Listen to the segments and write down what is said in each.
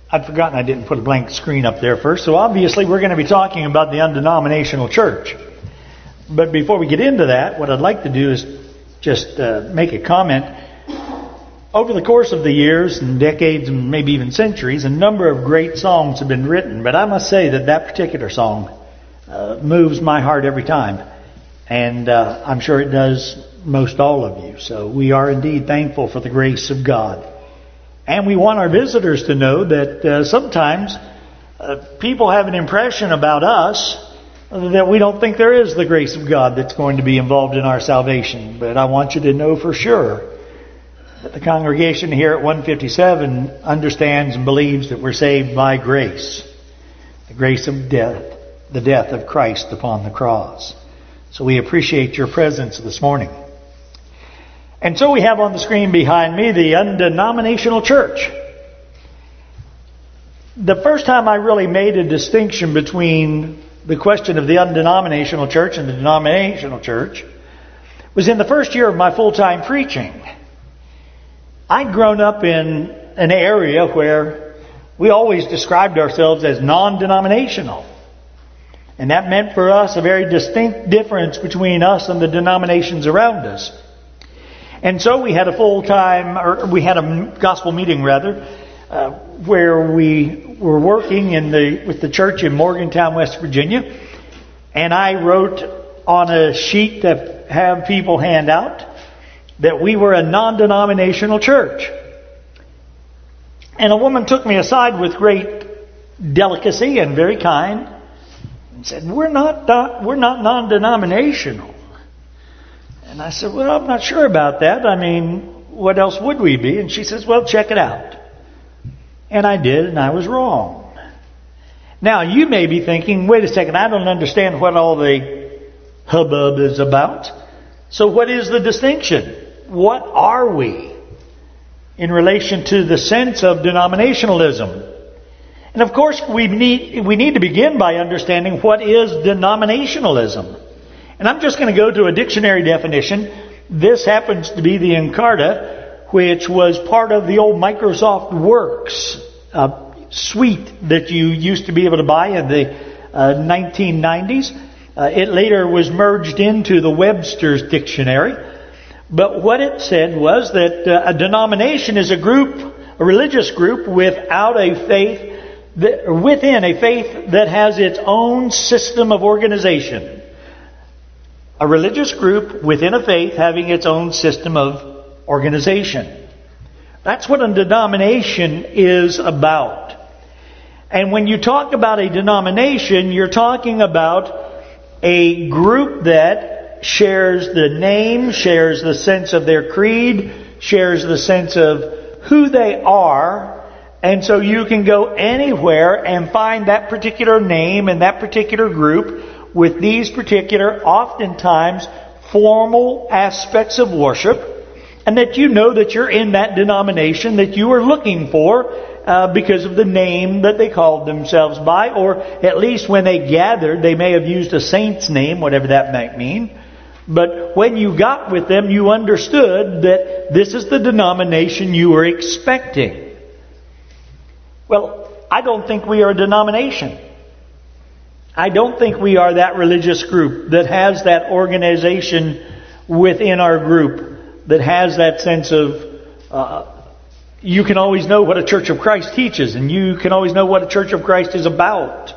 I'd forgotten I didn't put a blank screen up there first. So obviously we're going to be talking about the undenominational church. But before we get into that, what I'd like to do is just make a comment. Over the course of the years and decades and maybe even centuries, a number of great songs have been written. But I must say that particular song moves my heart every time. And I'm sure it does most all of you. So we are indeed thankful for the grace of God. And we want our visitors to know that sometimes people have an impression about us that we don't think there is the grace of God that's going to be involved in our salvation. But I want you to know for sure that the congregation here at 157 understands and believes that we're saved by grace. The grace of death, the death of Christ upon the cross. So we appreciate your presence this morning. And so we have on the screen behind me the undenominational church. The first time I really made a distinction between the question of the undenominational church and the denominational church was in the first year of my full-time preaching. I'd grown up in an area where we always described ourselves as non-denominational. And that meant for us a very distinct difference between us and the denominations around us. And so we had a gospel meeting where we were working with the church in Morgantown, West Virginia. And I wrote on a sheet to have people hand out that we were a non-denominational church. And a woman took me aside with great delicacy and very kind and said, we're not non-denominational. And I said, well, I'm not sure about that. I mean, what else would we be? And she says, well, check it out. And I did, and I was wrong. Now, you may be thinking, wait a second, I don't understand what all the hubbub is about. So what is the distinction? What are we in relation to the sense of denominationalism? And of course, we need to begin by understanding what is denominationalism. And I'm just going to go to a dictionary definition. This happens to be the Encarta, which was part of the old Microsoft Works suite that you used to be able to buy in the 1990s. It later was merged into the Webster's Dictionary. But what it said was that a denomination is a religious group within a faith that has its own system of organization. A religious group within a faith having its own system of organization. That's what a denomination is about. And when you talk about a denomination, you're talking about a group that shares the name, shares the sense of their creed, shares the sense of who they are. And so you can go anywhere and find that particular name and that particular group with these particular, oftentimes, formal aspects of worship, and that you know that you're in that denomination that you are looking for because of the name that they called themselves by, or at least when they gathered, they may have used a saint's name, whatever that might mean. But when you got with them, you understood that this is the denomination you were expecting. Well, I don't think we are a denomination. I don't think we are that religious group that has that organization within our group, that has that sense of, you can always know what a Church of Christ teaches, and you can always know what a Church of Christ is about.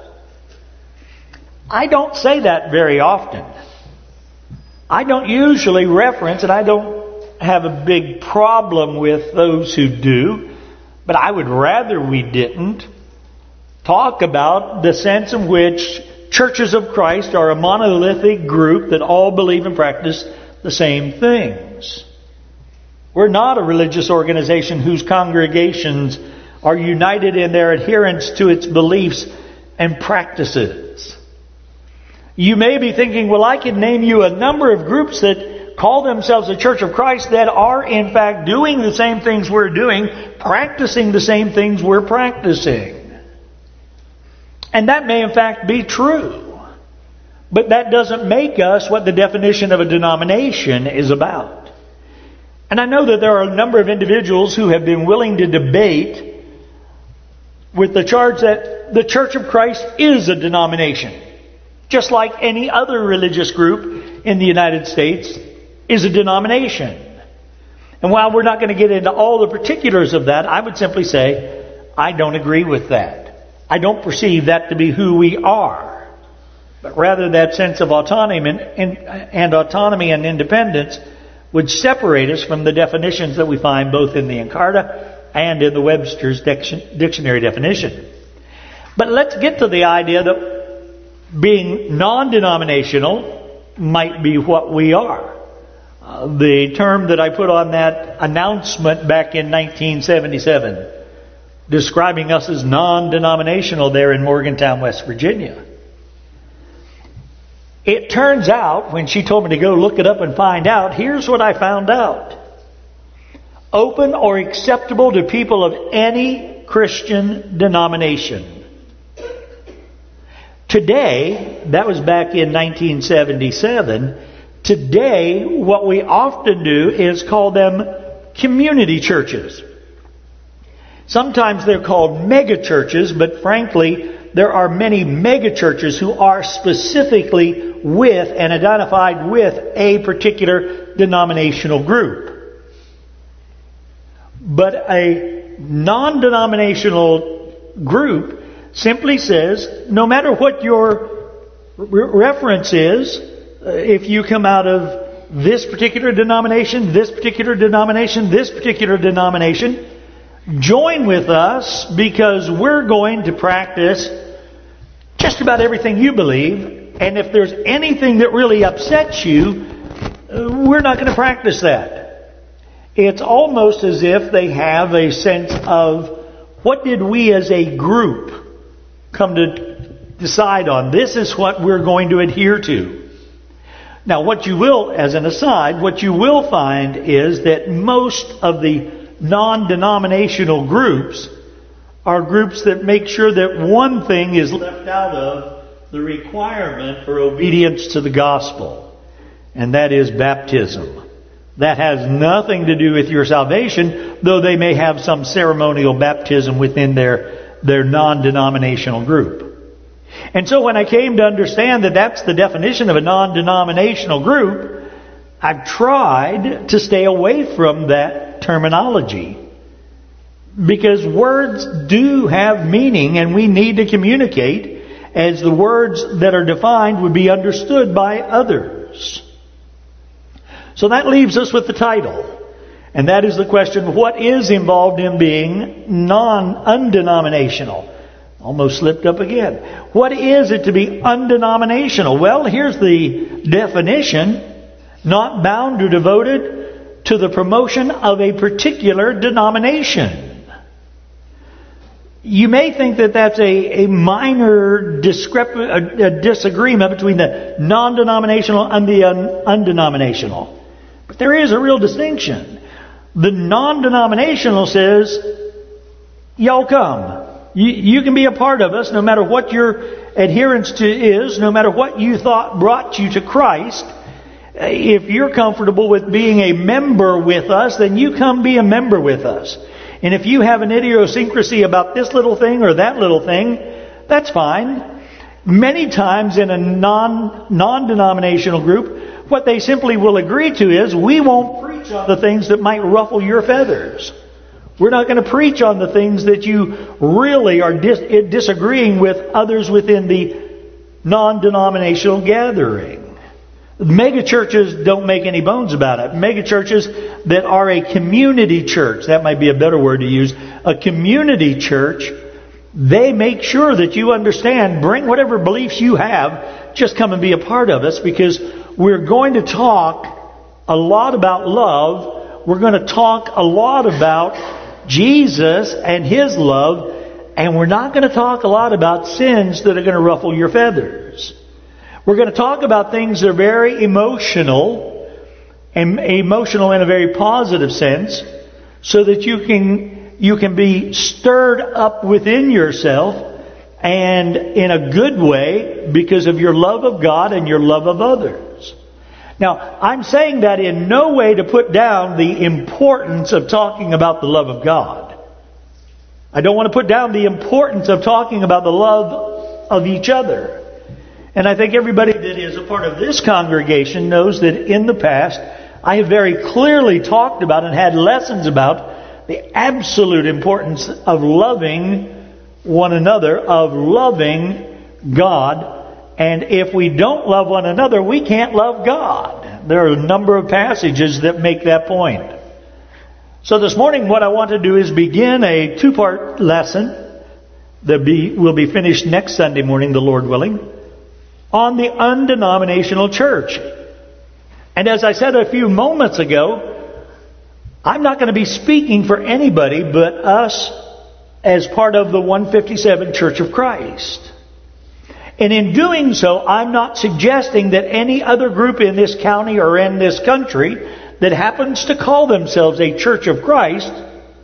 I don't say that very often. I don't usually reference, and I don't have a big problem with those who do, but I would rather we didn't talk about the sense in which churches of Christ are a monolithic group that all believe and practice the same things. We're not a religious organization whose congregations are united in their adherence to its beliefs and practices. You may be thinking, well, I could name you a number of groups that call themselves a Church of Christ that are in fact doing the same things we're doing, practicing the same things we're practicing. And that may in fact be true. But that doesn't make us what the definition of a denomination is about. And I know that there are a number of individuals who have been willing to debate with the charge that the Church of Christ is a denomination, just like any other religious group in the United States is a denomination. And while we're not going to get into all the particulars of that, I would simply say, I don't agree with that. I don't perceive that to be who we are. But rather that sense of autonomy and independence would separate us from the definitions that we find both in the Encarta and in the Webster's dictionary definition. But let's get to the idea that being non-denominational might be what we are. The term that I put on that announcement back in 1977, describing us as non-denominational there in Morgantown, West Virginia. It turns out, when she told me to go look it up and find out, here's what I found out. Open or acceptable to people of any Christian denomination. Today, that was back in 1977, today what we often do is call them community churches. Sometimes they're called mega churches, but frankly, there are many mega churches who are specifically with and identified with a particular denominational group. But a non-denominational group simply says, no matter what your reference is, if you come out of this particular denomination, this particular denomination, this particular denomination, join with us because we're going to practice just about everything you believe. And if there's anything that really upsets you, we're not going to practice that. It's almost as if they have a sense of, what did we as a group come to decide on? This is what we're going to adhere to. Now, what you will, as an aside, what you will find is that most of the non-denominational groups are groups that make sure that one thing is left out of the requirement for obedience to the gospel, and that is baptism. That has nothing to do with your salvation, though they may have some ceremonial baptism within their non-denominational group. And so when I came to understand that that's the definition of a non-denominational group, I've tried to stay away from that terminology. Because words do have meaning, and we need to communicate as the words that are defined would be understood by others. So that leaves us with the title. And that is the question, what is involved in being undenominational? Almost slipped up again. What is it to be undenominational? Well, here's the definition. Not bound or devoted to the promotion of a particular denomination. You may think that that's a minor disagreement between the non-denominational and the undenominational. But there is a real distinction. The non-denominational says, y'all come. You can be a part of us no matter what your adherence to is, no matter what you thought brought you to Christ. If you're comfortable with being a member with us, then you come be a member with us. And if you have an idiosyncrasy about this little thing or that little thing, that's fine. Many times in a non-denominational group, what they simply will agree to is, we won't preach on the things that might ruffle your feathers. We're not going to preach on the things that you really are disagreeing with others within the non-denominational gathering. Mega churches don't make any bones about it. Mega churches that are a community church, that might be a better word to use, a community church, they make sure that you understand, bring whatever beliefs you have, just come and be a part of us, because we're going to talk a lot about love. We're going to talk a lot about Jesus and His love, and we're not going to talk a lot about sins that are going to ruffle your feathers. We're going to talk about things that are very emotional, and emotional in a very positive sense, so that you can be stirred up within yourself, and in a good way, because of your love of God and your love of others. Now, I'm saying that in no way to put down the importance of talking about the love of God. I don't want to put down the importance of talking about the love of each other. And I think everybody that is a part of this congregation knows that in the past, I have very clearly talked about and had lessons about the absolute importance of loving one another, of loving God. And if we don't love one another, we can't love God. There are a number of passages that make that point. So this morning what I want to do is begin a two-part lesson that will be finished next Sunday morning, the Lord willing, on the undenominational church. And as I said a few moments ago, I'm not going to be speaking for anybody but us as part of the 157 Church of Christ. And in doing so, I'm not suggesting that any other group in this county or in this country that happens to call themselves a Church of Christ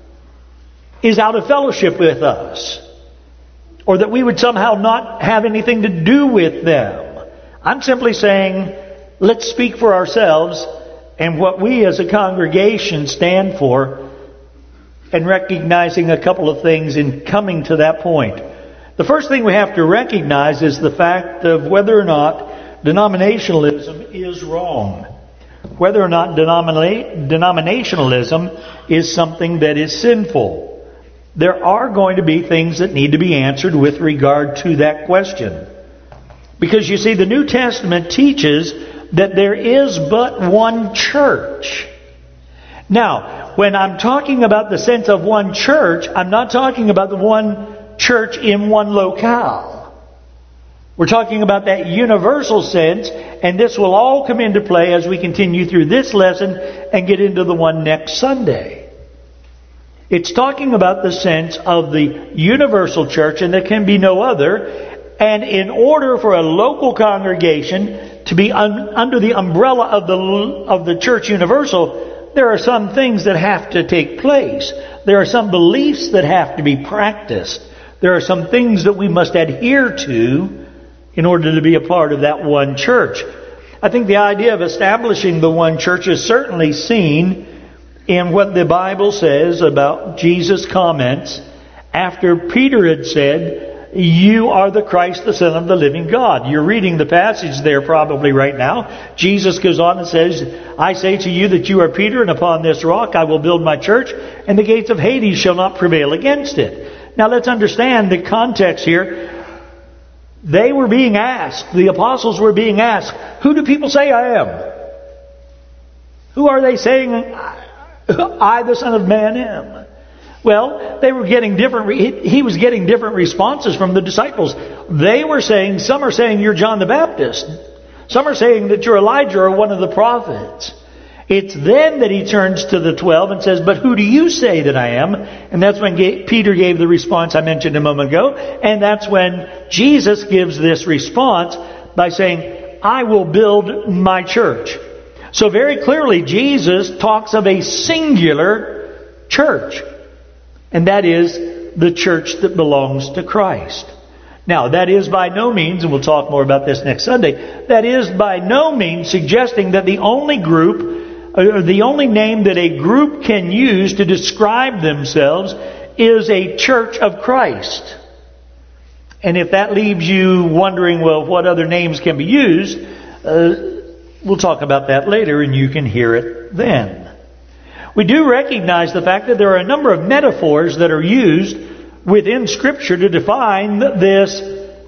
is out of fellowship with us, or that we would somehow not have anything to do with them. I'm simply saying, let's speak for ourselves and what we as a congregation stand for, and recognizing a couple of things in coming to that point. The first thing we have to recognize is the fact of whether or not denominationalism is wrong. Whether or not denominationalism is something that is sinful. There are going to be things that need to be answered with regard to that question. Because you see, the New Testament teaches that there is but one church. Now, when I'm talking about the sense of one church, I'm not talking about the one church in one locale. We're talking about that universal sense, and this will all come into play as we continue through this lesson and get into the one next Sunday. It's talking about the sense of the universal church, and there can be no other. And in order for a local congregation to be under the umbrella of the church universal, there are some things that have to take place. There are some beliefs that have to be practiced. There are some things that we must adhere to in order to be a part of that one church. I think the idea of establishing the one church is certainly seen in what the Bible says about Jesus' comments after Peter had said, "You are the Christ, the Son of the living God." You're reading the passage there probably right now. Jesus goes on and says, "I say to you that you are Peter, and upon this rock I will build my church, and the gates of Hades shall not prevail against it." Now let's understand the context here. They were being asked, the apostles were being asked, who do people say I am? Who are they saying I, the Son of Man, am? Well, they were getting different. He was getting different responses from the disciples. They were saying, some are saying you're John the Baptist. Some are saying that you're Elijah or one of the prophets. It's then that he turns to the 12 and says, "But who do you say that I am?" And that's when Peter gave the response I mentioned a moment ago. And that's when Jesus gives this response by saying, "I will build my church." So very clearly, Jesus talks of a singular church. And that is the church that belongs to Christ. Now, that is by no means, and we'll talk more about this next Sunday, that is by no means suggesting that the only group, or the only name that a group can use to describe themselves is a Church of Christ. And if that leaves you wondering, well, what other names can be used, we'll talk about that later and you can hear it then. We do recognize the fact that there are a number of metaphors that are used within Scripture to define this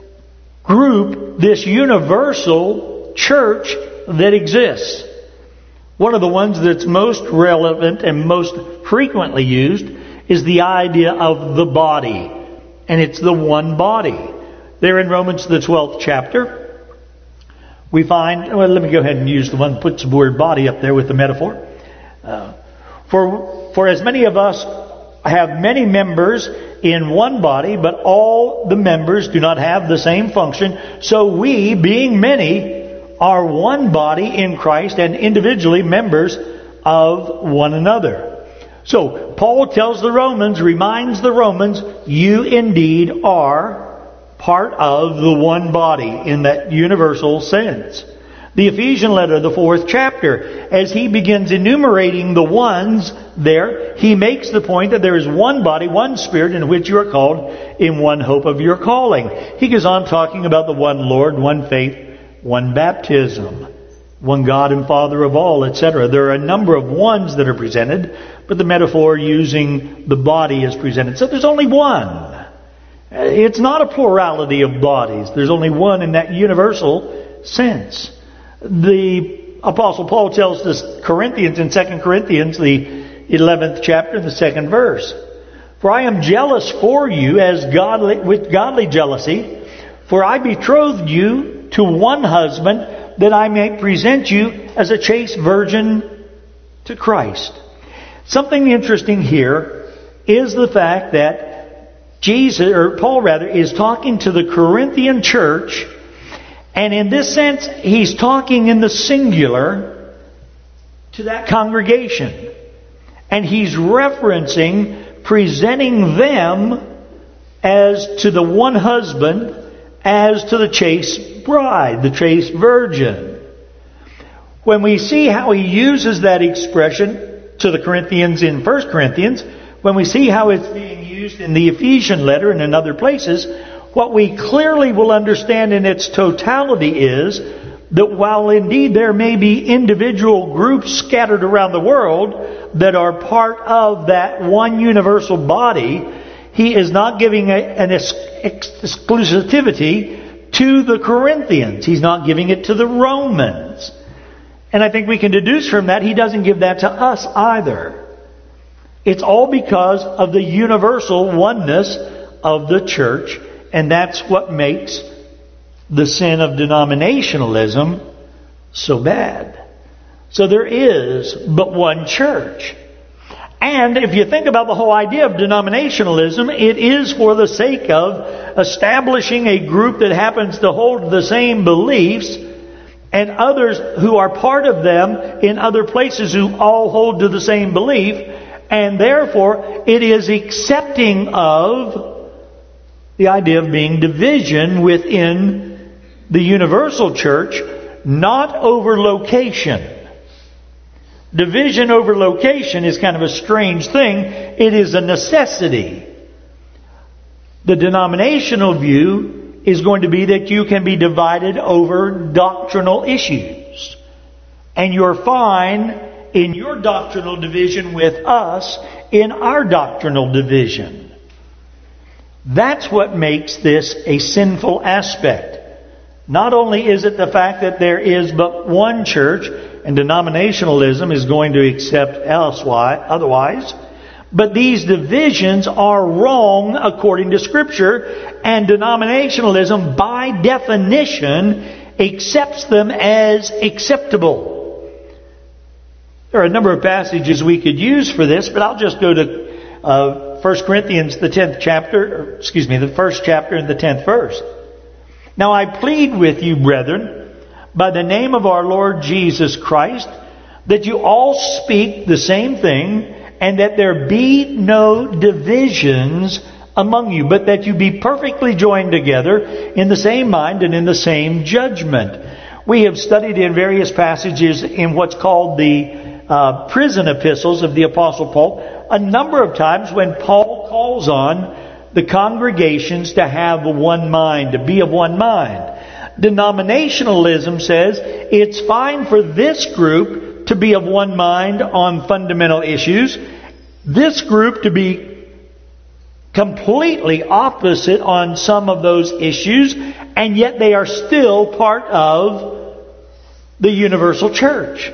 group, this universal church that exists. One of the ones that's most relevant and most frequently used is the idea of the body. And it's the one body. There in Romans, the 12th chapter, we find, well, let me go ahead and use the one that puts the word body up there with the metaphor. For as many of us have many members in one body, but all the members do not have the same function, so we, being many, are one body in Christ and individually members of one another. So Paul tells the Romans, reminds the Romans, you indeed are part of the one body in that universal sense. The Ephesian letter, the 4th chapter, as he begins enumerating the ones there, he makes the point that there is one body, one Spirit, in which you are called in one hope of your calling. He goes on talking about the one Lord, one faith, one baptism, one God and Father of all, etc. There are a number of ones that are presented, but the metaphor using the body is presented. So there's only one. It's not a plurality of bodies. There's only one in that universal sense. The Apostle Paul tells the Corinthians in 2 Corinthians, the 11th chapter, the 2nd verse, "For I am jealous for you with godly jealousy, for I betrothed you to one husband, that I may present you as a chaste virgin to Christ." Something interesting here is the fact that Paul is talking to the Corinthian church, and in this sense, he's talking in the singular to that congregation. And he's referencing, presenting them as to the one husband, as to the chaste bride, the chaste virgin. When we see how he uses that expression to the Corinthians in 1 Corinthians, when we see how it's being used in the Ephesian letter and in other places, what we clearly will understand in its totality is that while indeed there may be individual groups scattered around the world that are part of that one universal body, he is not giving an exclusivity to the Corinthians. He's not giving it to the Romans. And I think we can deduce from that he doesn't give that to us either. It's all because of the universal oneness of the church, and that's what makes the sin of denominationalism so bad. So there is but one church. And if you think about the whole idea of denominationalism, it is for the sake of establishing a group that happens to hold the same beliefs, and others who are part of them in other places who all hold to the same belief, and therefore it is accepting of the idea of being division within the universal church, not over location. Division over location is kind of a strange thing. It is a necessity. The denominational view is going to be that you can be divided over doctrinal issues. And you're fine in your doctrinal division with us in our doctrinal division. That's what makes this a sinful aspect. Not only is it the fact that there is but one church, and denominationalism is going to accept otherwise, but these divisions are wrong according to Scripture, and denominationalism by definition accepts them as acceptable. There are a number of passages we could use for this, but I'll just go to 1 Corinthians, the 1st chapter and the 10th verse. "Now I plead with you, brethren, by the name of our Lord Jesus Christ, that you all speak the same thing, and that there be no divisions among you, but that you be perfectly joined together in the same mind and in the same judgment." We have studied in various passages in what's called the prison epistles of the Apostle Paul a number of times when Paul calls on the congregations to have one mind, to be of one mind. Denominationalism says it's fine for this group to be of one mind on fundamental issues, this group to be completely opposite on some of those issues, and yet they are still part of the universal church.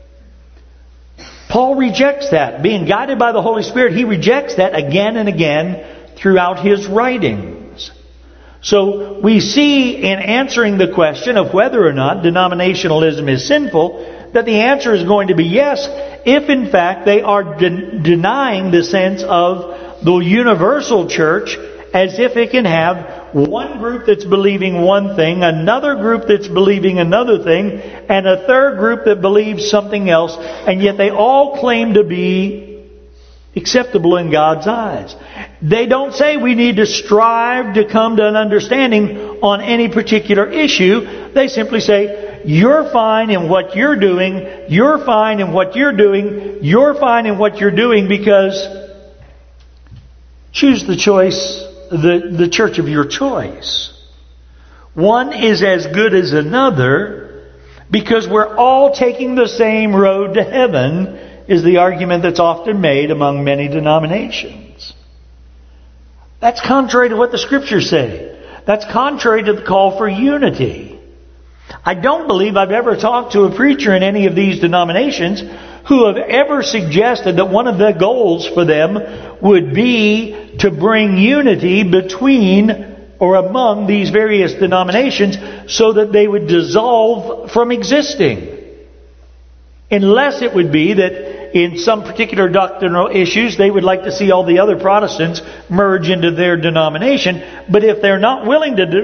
Paul rejects that. Being guided by the Holy Spirit, he rejects that again and again throughout his writings. So we see in answering the question of whether or not denominationalism is sinful, that the answer is going to be yes, if in fact they are denying the sense of the universal church, as if it can have one group that's believing one thing, another group that's believing another thing, and a third group that believes something else, and yet they all claim to be acceptable in God's eyes. They don't say we need to strive to come to an understanding on any particular issue. They simply say, you're fine in what you're doing, you're fine in what you're doing, you're fine in what you're doing, because choose the choice, the church of your choice. One is as good as another because we're all taking the same road to heaven, is the argument that's often made among many denominations. That's contrary to what the Scriptures say. That's contrary to the call for unity. I don't believe I've ever talked to a preacher in any of these denominations who have ever suggested that one of the goals for them would be to bring unity between or among these various denominations so that they would dissolve from existing. Unless it would be that in some particular doctrinal issues they would like to see all the other Protestants merge into their denomination. But if they're not willing to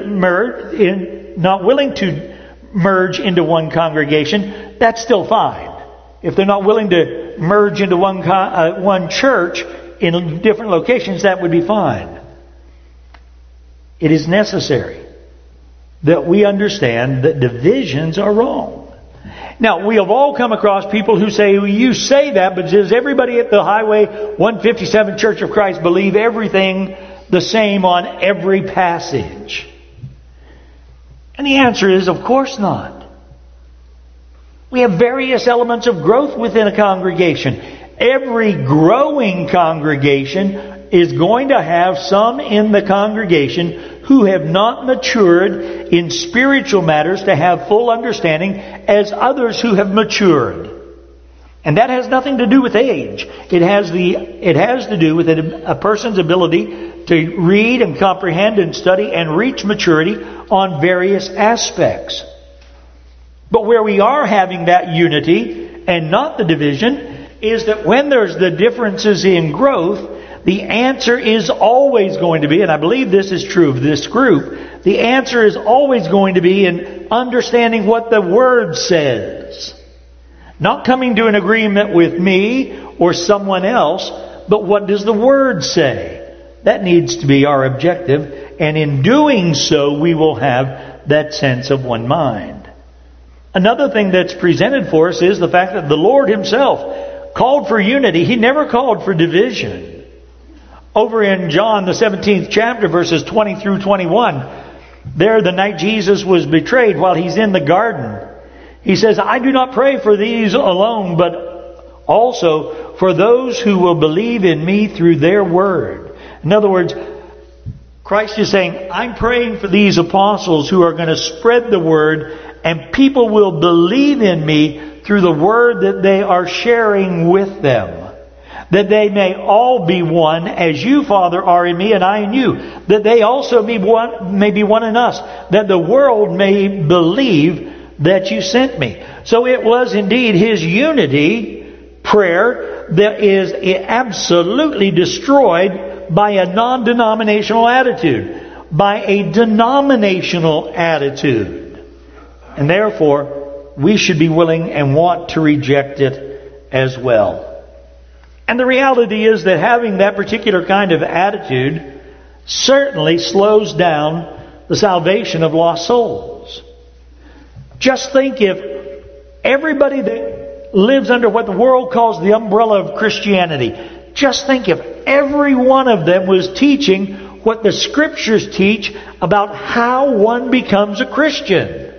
merge into one congregation, that's still fine. If they're not willing to merge into one church in different locations, that would be fine. It is necessary that we understand that divisions are wrong. Now, we have all come across people who say, well, you say that, but does everybody at the Highway 157 Church of Christ believe everything the same on every passage? And the answer is, of course not. We have various elements of growth within a congregation. Every growing congregation is going to have some in the congregation who have not matured in spiritual matters to have full understanding as others who have matured. And that has nothing to do with age. It has to do with a person's ability to read and comprehend and study and reach maturity on various aspects. But where we are having that unity and not the division is that when there's the differences in growth, the answer is always going to be, and I believe this is true of this group, the answer is always going to be in understanding what the Word says. Not coming to an agreement with me or someone else, but what does the Word say? That needs to be our objective, and in doing so we will have that sense of one mind. Another thing that's presented for us is the fact that the Lord Himself called for unity. He never called for division. Over in John, the 17th chapter, verses 20 through 21, there the night Jesus was betrayed while He's in the garden, He says, I do not pray for these alone, but also for those who will believe in me through their word. In other words, Christ is saying, I'm praying for these apostles who are going to spread the word, and people will believe in me through the word that they are sharing with them. That they may all be one, as you, Father, are in me and I in you. That they also may be one in us. That the world may believe that you sent me. So it was indeed His unity prayer that is absolutely destroyed by a non-denominational attitude. By a denominational attitude. And therefore, we should be willing and want to reject it as well. And the reality is that having that particular kind of attitude certainly slows down the salvation of lost souls. Just think if everybody that lives under what the world calls the umbrella of Christianity, just think if every one of them was teaching what the Scriptures teach about how one becomes a Christian.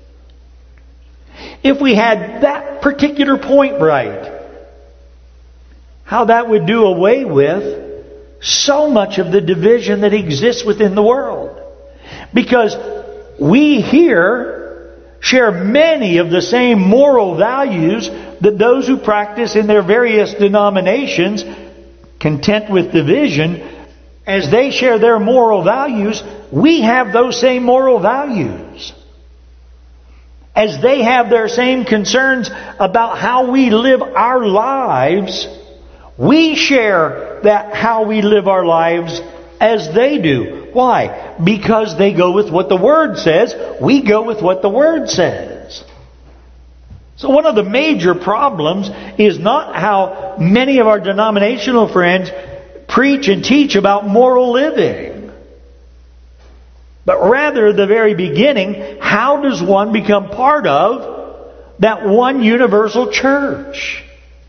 If we had that particular point right, how that would do away with so much of the division that exists within the world. Because we here share many of the same moral values that those who practice in their various denominations, content with division, as they share their moral values, we have those same moral values. As they have their same concerns about how we live our lives, we share that how we live our lives as they do. Why? Because they go with what the Word says. We go with what the Word says. So one of the major problems is not how many of our denominational friends preach and teach about moral living. but rather the very beginning, how does one become part of that one universal church?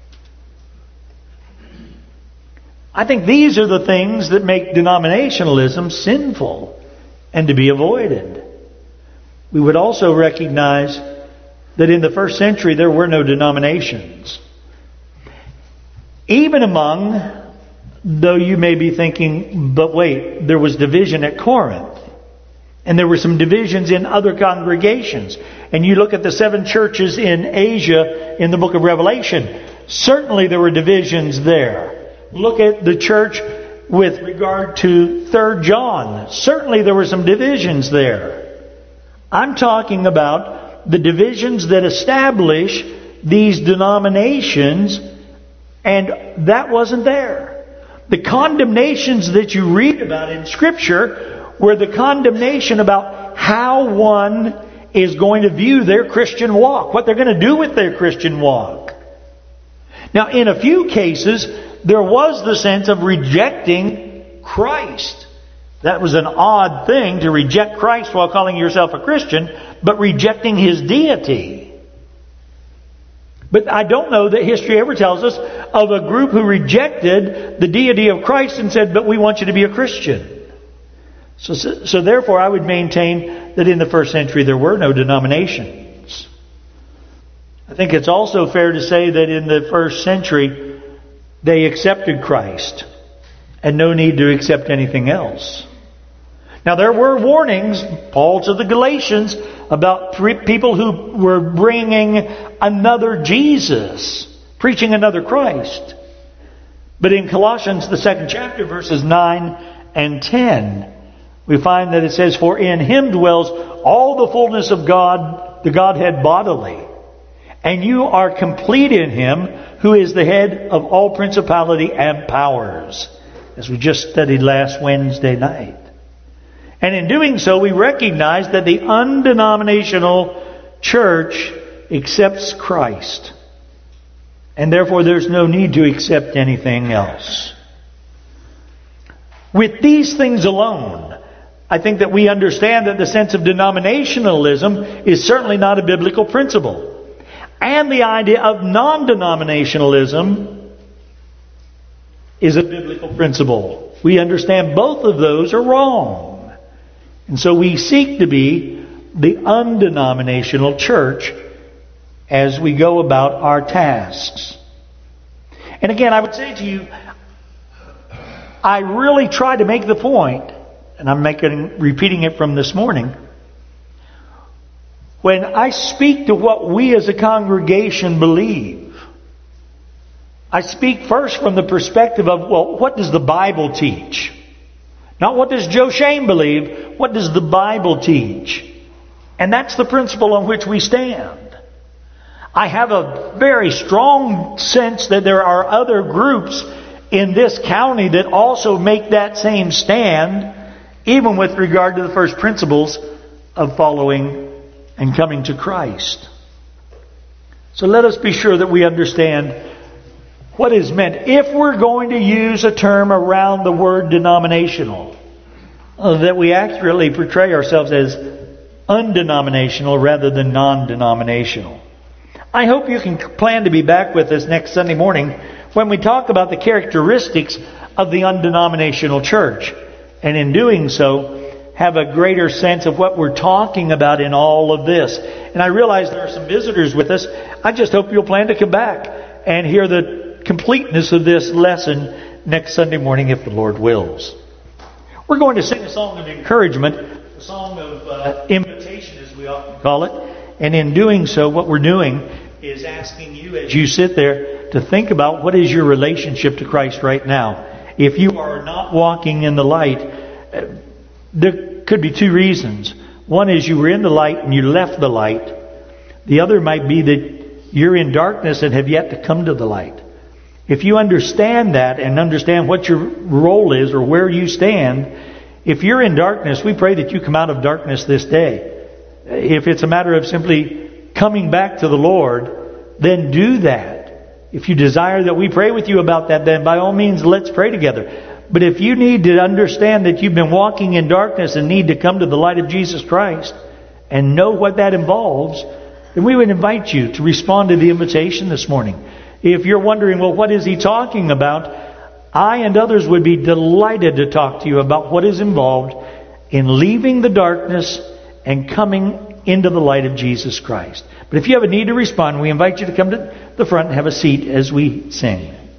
I think these are the things that make denominationalism sinful and to be avoided. We would also recognize that in the first century there were no denominations. Even among, though you may be thinking, but wait, there was division at Corinth. And there were some divisions in other congregations. And you look at the 7 churches in Asia in the book of Revelation. Certainly there were divisions there. Look at the church with regard to 3 John. Certainly there were some divisions there. I'm talking about the divisions that establish these denominations, and that wasn't there. The condemnations that you read about in Scripture were the condemnation about how one is going to view their Christian walk, what they're going to do with their Christian walk. Now, in a few cases, there was the sense of rejecting Christ. That was an odd thing to reject Christ while calling yourself a Christian, but rejecting His deity. But I don't know that history ever tells us of a group who rejected the deity of Christ and said, but we want you to be a Christian. So therefore I would maintain that in the first century there were no denominations. I think it's also fair to say that in the first century they accepted Christ and no need to accept anything else. Now there were warnings, Paul to the Galatians, about people who were bringing another Jesus, preaching another Christ. But in Colossians, the 2nd chapter, verses 9 and 10, we find that it says, for in Him dwells all the fullness of God, the Godhead bodily. And you are complete in Him, who is the head of all principality and powers. As we just studied last Wednesday night. And in doing so, we recognize that the undenominational church accepts Christ. And therefore there's no need to accept anything else. With these things alone, I think that we understand that the sense of denominationalism is certainly not a biblical principle. And the idea of non-denominationalism is a biblical principle. We understand both of those are wrong. And so we seek to be the undenominational church as we go about our tasks. And again, I would say to you, I really try to make the point, and I'm repeating it from this morning, when I speak to what we as a congregation believe, I speak first from the perspective of, well, what does the Bible teach? Not what does Joe Shane believe, what does the Bible teach? And that's the principle on which we stand. I have a very strong sense that there are other groups in this county that also make that same stand, even with regard to the first principles of following and coming to Christ. So let us be sure that we understand what is meant. If we're going to use a term around the word denominational, that we accurately portray ourselves as undenominational rather than non-denominational. I hope you can plan to be back with us next Sunday morning when we talk about the characteristics of the undenominational church. And in doing so, have a greater sense of what we're talking about in all of this. And I realize there are some visitors with us. I just hope you'll plan to come back and hear the completeness of this lesson next Sunday morning if the Lord wills. We're going to sing a song of encouragement, a song of invitation as we often call it. And in doing so, what we're doing is asking you as you sit there to think about what is your relationship to Christ right now. If you are not walking in the light, there could be two reasons. One is you were in the light and you left the light. The other might be that you're in darkness and have yet to come to the light. If you understand that and understand what your role is or where you stand, if you're in darkness, we pray that you come out of darkness this day. If it's a matter of simply coming back to the Lord, then do that. If you desire that we pray with you about that, then by all means, let's pray together. But if you need to understand that you've been walking in darkness and need to come to the light of Jesus Christ and know what that involves, then we would invite you to respond to the invitation this morning. If you're wondering, well, what is he talking about? I and others would be delighted to talk to you about what is involved in leaving the darkness and coming into the light of Jesus Christ. But if you have a need to respond, we invite you to come to the front and have a seat as we sing.